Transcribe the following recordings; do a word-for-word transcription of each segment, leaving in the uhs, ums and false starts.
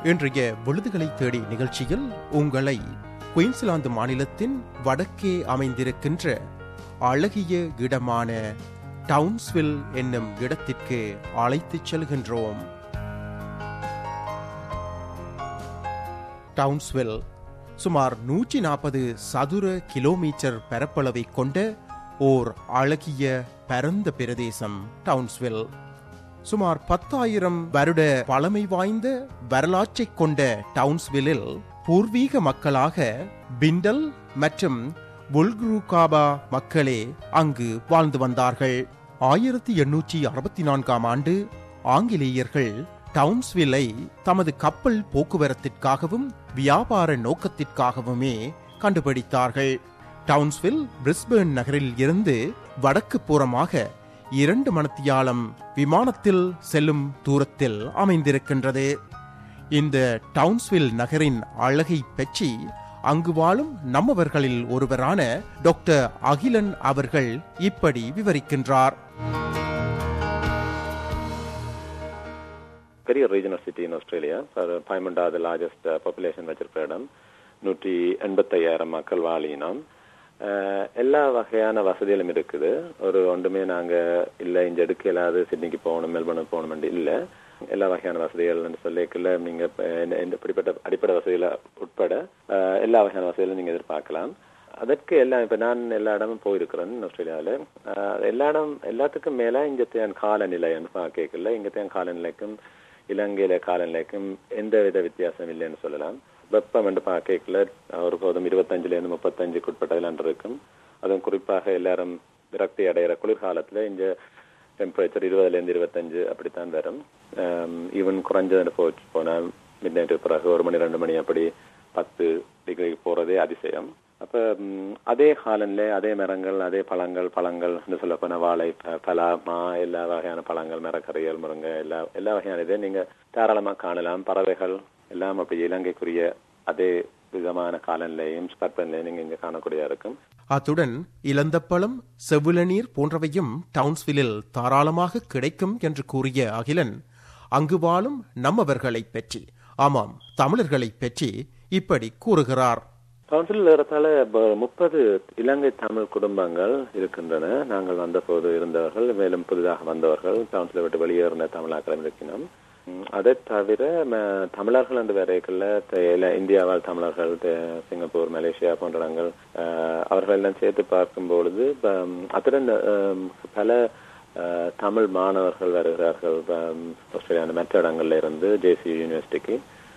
இன்றைய விழுதுகளை தேடி நிகழ்ச்சியில் உங்களை குயின்ஸ்லாந்து மாநிலத்தின் வடக்கே அமைந்திருக்கின்ற அழகிய இடமான டவுன்ஸ்வில் என்னும் இடத்திற்கு அழைத்துச் செல்கின்றோம். டவுன்ஸ்வில் சுமார் நூற்றி நாற்பது சதுர கிலோமீட்டர் பரப்பளவை கொண்ட ஓர் அழகிய பரந்த பிரதேசம் டவுன்ஸ்வில். சுமார் பத்தாயிரம் வருட பழமை வாய்ந்த வரலாற்றை கொண்ட டவுன்ஸ்வில்லில் பூர்வீக மக்களாக பிண்டல் மற்றும் வுல்குரூகாபா மக்களே அங்கு வாழ்ந்து வந்தார்கள். ஆயிரத்தி எண்ணூற்றி அறுபத்தி நான்காம் ஆண்டு ஆங்கிலேயர்கள் டவுன்ஸ்வில்லை தமது கப்பல் போக்குவரத்திற்காகவும் வியாபார நோக்கத்திற்காகவுமே கண்டுபிடித்தார்கள். டவுன்ஸ்வில் பிரிஸ்பேர்ன் நகரில் இருந்து வடக்கு புறமாக இரண்டு மணித்தியாலம் விமானத்தில் செல்லும் தூரத்தில் அமைந்திருக்கின்றது. இந்த டவுன்ஸ்வில் நகரின் அழகை பற்றி அங்கு வாழும் நம்மவர்களில் ஒருவரான டாக்டர் அகிலன் அவர்கள் இப்படி விவரிக்கின்றார். பெரிய ரீஜனல் சிட்டி இன் ஆஸ்திரேலியா, பதிமூன்றாவது லார்ஜஸ்ட் பாப்புலேஷன் வச்சிருக்கிற இடம். நூற்றி எண்பத்தி ஐயாயிரம் மக்கள் வாழினோம். எல்லா வகையான வசதிகளும் இருக்குது. ஒரு ஒன்றுமே நாங்க இல்ல இங்க எடுக்க இல்லாது சிட்னிக்கு போகணும் மெல்பர்னுக்கு போகணும் இல்ல, எல்லா வகையான வசதிகள் சொல்லிக்கல. நீங்க இப்படிப்பட்ட அடிப்படை வசதிகளை உட்பட எல்லா வகையான வசதிகளும் நீங்க எதிர்பார்க்கலாம். அதற்கு எல்லாம் இப்ப நான் எல்லா இடமும் போயிருக்கிறேன் ஆஸ்திரேலியாவில. எல்லா இடம் எல்லாத்துக்கும் மேல இங்கத்தையான் காலநிலைன்னு பார்க்கல. இங்கத்தையான் காலநிலைக்கும் இலங்கையில காலநிலைக்கும் எந்த வித வித்தியாசம் இல்லைன்னு சொல்லலாம். வெப்பம் என்று பார்க்கல ஒரு போதும் இருபத்தஞ்சுல இருந்து முப்பத்தஞ்சுக்கு உட்பட்டதில் இருக்கும். அதுவும் குறிப்பாக எல்லாரும் விரக்தி அடைகிற குளிர்காலத்துல இங்க டெம்பரேச்சர் இருபதுல இருந்து இருபத்தஞ்சு அப்படித்தான் வரும். ஈவன் குறைஞ்சது போச்சு போனா மிட் நைட்டு பிறகு ஒரு மணி ரெண்டு மணி அப்படி பத்து டிகிரி போறதே அதிசயம். அப்ப அதே காலநிலை, அதே மரங்கள், அதே பழங்கள் பழங்கள் சொல்ல போன வாழை, பலா, மா, எல்லா வகையான பழங்கள், மரக்கறிகள், முருங்கை, எல்லா எல்லா வகையான இதே நீங்க தாராளமா காணலாம். பறவைகள் எல்லாம் அப்படி இலங்கைக்குரிய அதே விதமான காலநிலையும் ஸ்பெக்ட்ரம்லையும் நீங்க இங்க காணக்கூடியதா இருக்கும். அத்துடன் இளந்தப்பழம், செவ்விளநீர் போன்றவையும் டவுன்ஸ்வில்லில் தாராளமாக கிடைக்கும் என்று கூறிய அகிலன் அங்கு வாழும் நம்மவர்களை பற்றி, ஆமாம் தமிழர்களை பற்றி இப்படி கூறுகிறார். டவுன்ஸ்வில் ஏறத்தாழ முப்பது இலங்கை தமிழ் குடும்பங்கள் இருக்கின்றன. நாங்கள் வந்த போது இருந்தவர்கள், மேலும் புதிதாக வந்தவர்கள், டவுன்ஸ்வில்லை விட்டு வெளியேறின தமிழாக்களும் இருக்கணும். அதை தவிர தமிழர்கள் என்று வரைக்குள்ள இந்தியாவால் தமிழர்கள், சிங்கப்பூர், மலேசியா போன்ற இடங்கள் அவர்கள் எல்லாம் சேர்த்து பார்க்கும் பொழுது அத்துடன் பல தமிழ் மாணவர்கள் வருகிறார்கள் ஆஸ்திரேலியா மற்ற இடங்கள்ல இருந்து ஜேசி யூனிவர்சிட்டிக்கு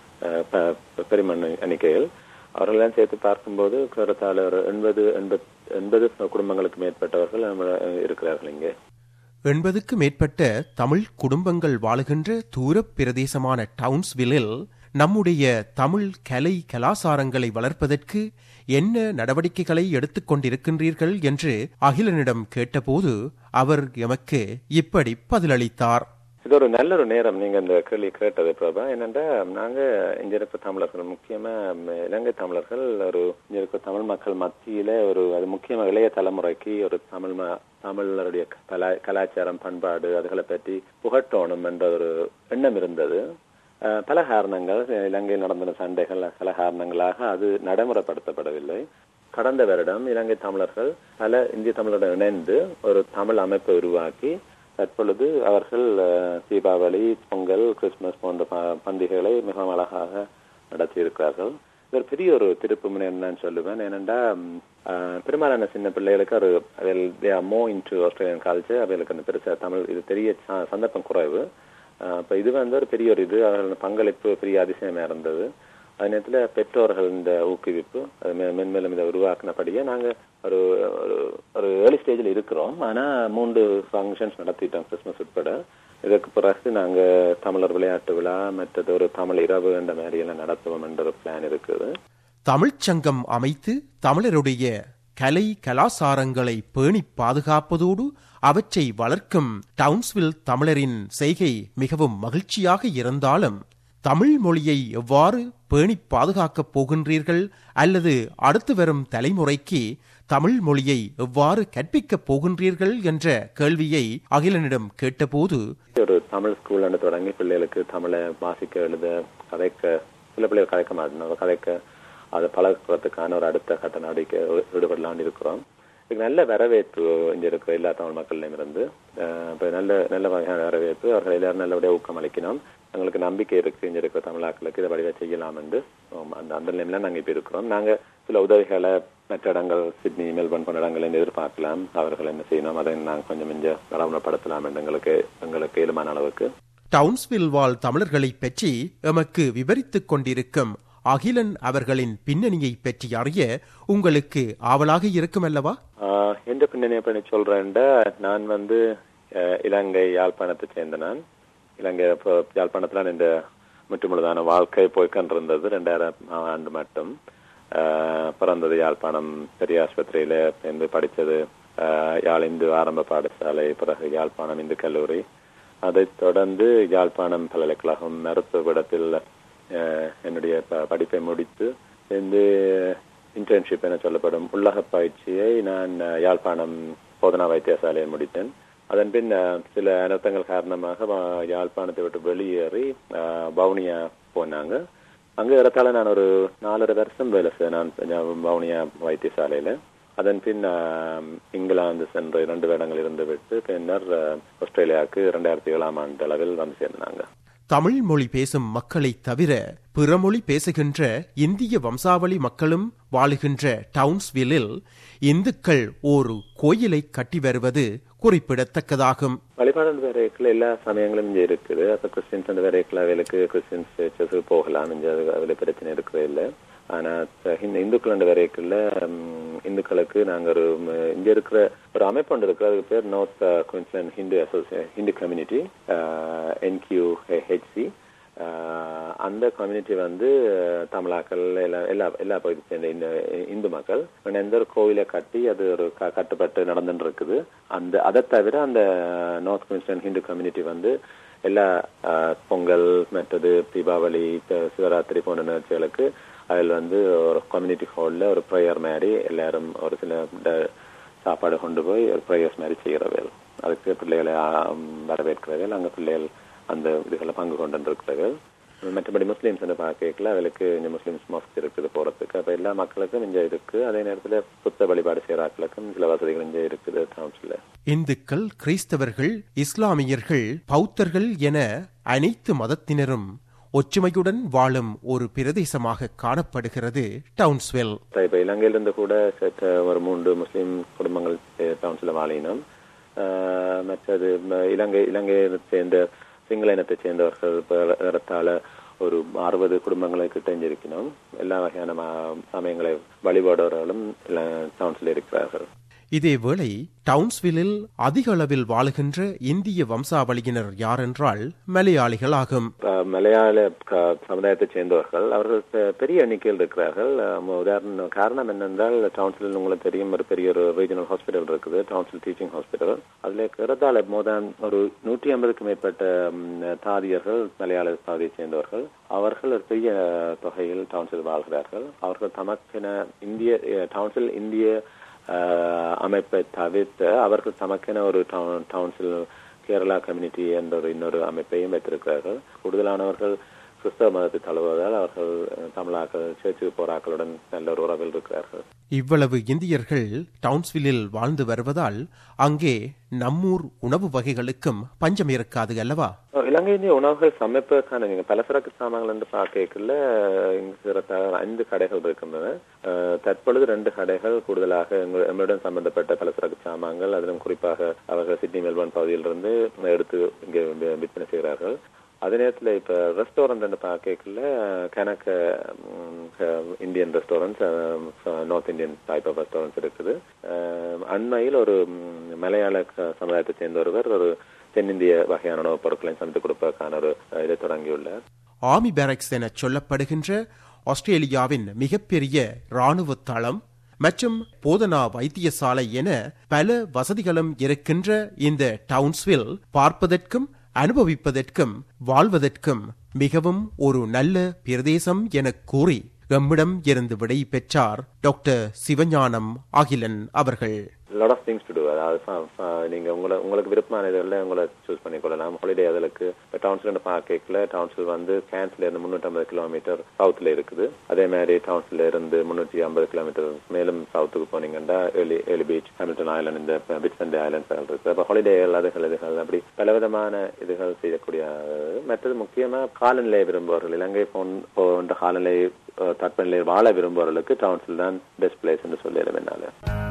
பெருமண் எண்ணிக்கைகள். அவர்களெல்லாம் சேர்த்து பார்க்கும்போது கருத்தால ஒரு எண்பது எண்பத் எண்பது குடும்பங்களுக்கு மேற்பட்டவர்கள் இருக்கிறார்கள். இங்கே எண்பதுக்கு மேற்பட்ட தமிழ் குடும்பங்கள் வாழுகின்ற தூர பிரதேசமான டவுன்ஸ்வில்லில் நம்முடைய தமிழ் கலை கலாசாரங்களை வளர்ப்பதற்கு என்ன நடவடிக்கைகளை எடுத்துக் கொண்டிருக்கின்றீர்கள் என்று அகிலனிடம் கேட்டபோது அவர் எமக்கு இப்படி பதிலளித்தார். இது ஒரு நல்ல ஒரு நேரம் நீங்க இந்த கேள்வி கேட்டது பிரபா. என்னென்றா நாங்க இங்க இருக்க தமிழர்கள், முக்கியமா இலங்கை தமிழர்கள், ஒரு இங்க இருக்க தமிழ் மக்கள் மத்தியில ஒரு அது முக்கியமா இளைய தலைமுறைக்கு ஒரு தமிழ் தமிழருடைய கலா கலாச்சாரம் பண்பாடு அதுகளை பற்றி புகட்டோணும் என்ற ஒரு எண்ணம் இருந்தது. பல காரணங்கள், இலங்கையில் நடந்த சண்டைகள் பல காரணங்களாக அது நடைமுறைப்படுத்தப்படவில்லை. கடந்த வருடம் இலங்கை தமிழர்கள் பல இந்திய தமிழருடன் இணைந்து ஒரு தமிழ் அமைப்பை உருவாக்கி தற்பொழுது அவர்கள் தீபாவளி, பொங்கல், கிறிஸ்துமஸ் போன்ற பண்டிகைகளை மிகவும் அழகாக நடத்தி இருக்கிறார்கள். இது ஒரு பெரிய ஒரு திருப்பு முனை நான் சொல்லுவேன். ஏனென்றா பெரும்பாலான சின்ன பிள்ளைகளுக்கு ஒரு மோ இன்டு ஆஸ்திரேலியன் கல்ச்சர், அவர்களுக்கு அந்த பெருசா தமிழ் இது தெரிய சந்தர்ப்பம் குறைவு. அப்ப இது வந்து ஒரு பெரிய ஒரு இது அவர்கள் பங்களிப்பு பெரிய அதிசயமா இருந்தது. அதே நேரத்தில் பெற்றோர்கள் இந்த ஊக்குவிப்பு மென்மேலும் இதை உருவாக்கினபடியே நாங்க ஒரு ஒரு ஏர்லி ஸ்டேஜில் இருக்கிறோம். ஆனா மூன்று ஃபங்க்ஷன்ஸ் நடத்திட்டோம் கிறிஸ்துமஸ் உட்பட. இதற்கு பிறகு நாங்க தமிழர் விளையாட்டு விழா, மற்றது ஒரு தமிழ் இரவு என்ற மாதிரி எல்லாம் நடத்துவோம் என்ற ஒரு பிளான் இருக்குது. தமிழ்ச்சங்கம் அமைத்து தமிழருடைய கலை கலாசாரங்களை பேணி பாதுகாப்பதோடு அவற்றை வளர்க்கும் டவுன்ஸ்வில் தமிழரின் செய்கை மிகவும் மகிழ்ச்சியாக இருந்தாலும் தமிழ் மொழியை எவ்வாறு பேணி பாதுகாக்கப் போகின்றீர்கள் அல்லது அடுத்து வரும் தலைமுறைக்கு தமிழ் மொழியை எவ்வாறு கற்பிக்கப் போகின்றீர்கள் என்ற கேள்வியை அகிலனிடம் கேட்டபோது ஒரு தமிழ் ஸ்கூல்ல தொடங்கி பிள்ளைகளுக்கு தமிழை வாசிக்க எழுத கதைக்க, சில பிள்ளைகள் கதைக்க மாட்டோம், கதைக்க அதை பழக்கிறதுக்கான ஒரு அடுத்த கட்ட நடவடிக்கை ஈடுபடலான்னு இருக்கிறோம். இதுக்கு நல்ல வரவேற்பு இங்கே இருக்கிற எல்லா தமிழ் மக்களிடம் இருந்து இப்போ நல்ல நல்ல வகையான வரவேற்பு. அவர்கள் எல்லாரும் நல்லபடியாக ஊக்கம் அளிக்கணும். எங்களுக்கு நம்பிக்கை இருக்கு இங்கே இருக்கிற தமிழாக்களுக்கு இதை வடிவாக செய்யலாம் என்று அந்த அந்த நிலையில நாங்கள் இப்போ இருக்கிறோம். நாங்கள் சில உதவிகளை மற்ற இடங்கள் சிட்னி, மெல்பர்ன் போன்ற இடங்களை எதிர்பார்க்கலாம். அவர்கள் என்ன செய்யணும், அதை நாங்கள் கொஞ்சம் கொஞ்சம் நடைமுறைப்படுத்தலாம் என்று எங்களுக்கு எங்களுக்கு ஏழுமான அளவுக்கு. டவுன்ஸ்வில் வாழ் தமிழர்களை பற்றி எமக்கு விவரித்துக் கொண்டிருக்கும் அகிலன் அவர்களின் பின்னணியை பற்றி அறிய உங்களுக்கு ஆவலாக இருக்கும் அல்லவா? எந்த பின்னணியை பண்ணி சொல்றேன், நான் வந்து இலங்கை யாழ்ப்பாணத்தை சேர்ந்த நான் இலங்கை யாழ்ப்பாணத்துல இந்த முற்றுமுழுதான வாழ்க்கை போய்கொண்டிருந்தது. ரெண்டாயிரம் ஆண்டு மட்டும் பிறந்தது யாழ்ப்பாணம் பெரிய ஆஸ்பத்திரியில இருந்து படித்தது யாழ் இந்து ஆரம்ப பாடசாலை, பிறகு யாழ்ப்பாணம் இந்து கல்லூரி, அதைத் தொடர்ந்து யாழ்ப்பாணம் பல்கலைக்கழகம் மருத்துவ பீடத்தில் என்னுடைய படிப்பை முடித்து இந்த இன்டர்ன்ஷிப் என சொல்லப்படும் உள்ளக பயிற்சியை நான் யாழ்ப்பாணம் போதனா வைத்தியசாலையை முடித்தேன். அதன் பின் சில அனர்த்தங்கள் காரணமாக யாழ்ப்பாணத்தை விட்டு வெளியேறி வவுனியா போனாங்க. அங்கே இடத்தால நான் ஒரு நாலரை வருஷம் வேலை செய்தேன் நான் வவுனியா வைத்தியசாலையில. அதன் பின் இங்கிலாந்து சென்று இரண்டு வருடங்கள் இருந்து விட்டு பின்னர் ஆஸ்திரேலியாவுக்கு இரண்டாயிரத்தி ஏழாம் ஆண்டு அளவில் வந்து சேர்ந்தாங்க. தமிழ் மொழி பேசும் மக்களை தவிர பிறமொழி பேசுகின்ற இந்திய வம்சாவளி மக்களும் வாழுகின்ற டவுன்ஸ்வில்லில் இந்துக்கள் ஒரு கோயிலை கட்டி வருவது குறிப்பிடத்தக்கதாகும். வழிபாடு வேறைக்குள்ள எல்லா சமயங்களும் இங்கே இருக்குது. அப்ப கிறிஸ்டின்ஸ் வேறைக்குள்ள அவைகளுக்கு கிறிஸ்டின்ஸ் சர்ச்சஸுக்கு போகலாம், இங்கே அதுல பிரச்சனை இருக்கிறது இல்லை. ஆனா இந்துக்கள் வரைக்குள்ள இந்துக்களுக்கு நாங்க ஒரு இங்க இருக்கிற ஒரு அமைப்பு ஒன்று இருக்கு, அதுக்கு பேர் North Queensland Hindu association Hindu community NQHC. அந்த கம்யூனிட்டி வந்து தமிழாக்கள் எல்லா எல்லா எல்லா பகுதியை சேர்ந்த இந்த இந்து மக்கள் எந்த ஒரு கோவிலை கட்டி அது ஒரு கட்டுப்பட்டு நடந்துட்டு இருக்குது. அந்த அதை தவிர அந்த நார்த் குயின்ஸ்லாந்து ஹிந்து கம்யூனிட்டி வந்து எல்லா பொங்கல், மற்றது தீபாவளி, சிவராத்திரி போன்ற நிகழ்ச்சிகளுக்கு அதில் வந்து ஒரு கம்யூனிட்டி ஹாலில் ஒரு ப்ரேயர் மாதிரி எல்லாரும் ஒரு சில சாப்பாடு கொண்டு போய் ஒரு ப்ரேயர்ஸ் மாதிரி செய்கிறவர்கள், அதுக்கு பிள்ளைகளை வரவேற்கிறவர்கள், அங்கே பிள்ளைகள் அந்த இதுகளை பங்கு கொண்டு இருக்கிறவர்கள். மற்றபடி முஸ்லீம்ஸ் வந்து பார்க்கல அவளுக்கு இந்த முஸ்லீம்ஸ் மாஸ்க் இருக்குது போறதுக்கு. அப்ப எல்லா மக்களுக்கும் இங்க இருக்கு. அதே நேரத்துல புத்த வழிபாடு செய்யறாக்களுக்கும் சில வசதிகள் இங்க இருக்குது டவுன்ஸ்ல. இந்துக்கள், கிறிஸ்தவர்கள், இஸ்லாமியர்கள், பௌத்தர்கள் என அனைத்து மதத்தினரும் ஒற்றுமையுடன் வாழும் ஒரு பிரதேசமாக காணப்படுகிறது டவுன்ஸ்வில். இப்ப இலங்கையிலிருந்து கூட ஒரு மூன்று முஸ்லீம் குடும்பங்கள் டவுன்ஸ்ல வாழினோம். மற்றது இலங்கை இலங்கையை சேர்ந்த சிங்கள இனத்தை சேர்ந்தவர்கள் இடத்தால ஒரு அறுபது குடும்பங்களை கிட்ட இருக்கணும். எல்லா வகையான சமயங்களை வழிபாடுறவர்களும் டவுன்ஸ்ல இருக்கிறார்கள். இதேவேளை டவுன்ஸ்வில்லில் அதிக அளவில் வாழுகின்ற இந்திய வம்சாவளியினர் யார் என்றால் மலையாளிகள் ஆகும். மலையாள சமுதாயத்தை சேர்ந்தவர்கள் அவர்கள் பெரிய எண்ணிக்கையில் இருக்கிறார்கள். உதாரண காரணம் என்னென்றால் டவுன்ஸ்வில் உங்களுக்கு தெரியும் ஒரு பெரிய ஒரு ரீஜனல் ஹாஸ்பிட்டல் இருக்குது, டவுன்ஸ்வில் டீச்சிங் ஹாஸ்பிட்டல். அதுல இருக்கிறதால மோதான் ஒரு நூற்றி ஐம்பதுக்கும் மேற்பட்ட தாதியர்கள் மலையாள சாதியை சேர்ந்தவர்கள். அவர்கள் ஒரு பெரிய தொகையில் டவுன்ஸ்வில் வாழ்கிறார்கள். அவர்கள் தமக்கென இந்திய டவுன்ஸ்வில் இந்திய அமைப்பை தவிர்த்து அவர்கள் தமக்கென ஒரு டவுன்சில் கேரளா கம்யூனிட்டி என்ற ஒரு இன்னொரு அமைப்பையும் வைத்திருக்கிறார்கள். கூடுதலானவர்கள் கிறிஸ்தவ மதத்தை தழுவுவதால் அவர்கள் தமிழாக்கள் சேர்ச்சு போராக்களுடன் நல்ல ஒரு உறவில் இருக்கிறார்கள். இவ்வளவு இந்தியர்கள் டவுன்ஸ்வில்லில் வாழ்ந்து வருவதால் அங்கே நம்மூர் உணவு வகைகளுக்கும் பஞ்சம் இருக்காது அல்லவா? இலங்கை இந்திய உணவுகள் சமைப்பதற்கான நீங்க பலசரக்கு சாமான்கள் என்று பார்க்கல ஐந்து கடைகள் இருக்கின்றன. தற்பொழுது ரெண்டு கடைகள் கூடுதலாக எங்களுடன் சம்பந்தப்பட்ட பலசரக்கு சாமான்கள், அதிலும் குறிப்பாக அவர்கள் சிட்னி, மெல்பர்ன் பகுதியிலிருந்து எடுத்து இங்கே விற்பனை செய்கிறார்கள். அதே நேரத்தில் இப்ப ரெஸ்டாரண்ட் பார்க்கல கணக்க Indian restaurants, North Indian type of restaurants இருக்குது. அண்மையில் ஒரு மலையாள சமுதாயத்தை சேர்ந்த ஒருவர் ஒரு தென்னிந்திய வகையான உணவுப் பொருட்களை சமைத்து கொடுப்பதற்கான ஒரு இதை தொடங்கியுள்ளார். ஆர்மி பேரக்ஸ் என சொல்லப்படுகின்ற ஆஸ்திரேலியாவின் மிகப்பெரிய ராணுவ தளம் மற்றும் போதனா வைத்தியசாலை என பல வசதிகளும் இருக்கின்ற இந்த டவுன்ஸ்வில் பார்ப்பதற்கும் அனுபவிப்பதற்கும் வாழ்வதற்கும் மிகவும் ஒரு நல்ல பிரதேசம் என கூறி எம்மிடம் இருந்து விடை பெற்றார் டாக்டர் சிவஞானம் அகிலன் அவர்கள். Lot of things to do. அதாவது நீங்க உங்களை உங்களுக்கு விருப்பமான இதில் உங்களை சூஸ் பண்ணிக்கொள்ளலாம். ஹாலிடே அதுக்கு டவுன்ஸ்ல பார்க்கல டவுன்ஸ்ல வந்து கேன்ஸ்ல இருந்து முன்னூற்றி ஐம்பது கிலோமீட்டர் சவுத்துல இருக்குது. அதே மாதிரி டவுன்ஸ்ல இருந்து முன்னூற்றி ஐம்பது கிலோமீட்டர் மேலும் சவுத்துக்கு போனீங்கன்னா Airlie Airlie beach, Hamilton island, இந்த பிட்சண்டே ஐலாண்ட் இருக்கு. அப்போ ஹாலிடே அதுகள் இதுகள் அப்படி பலவிதமான இதுகள் செய்யக்கூடிய. மற்றது முக்கியமா காலநிலை விரும்புவர்கள், இலங்கை போன்ற காலநிலை தட்பநிலை வாழ விரும்புவர்களுக்கு டவுன்ஸ்ல தான் பெஸ்ட் பிளேஸ் என்று சொல்லிடுவேன்.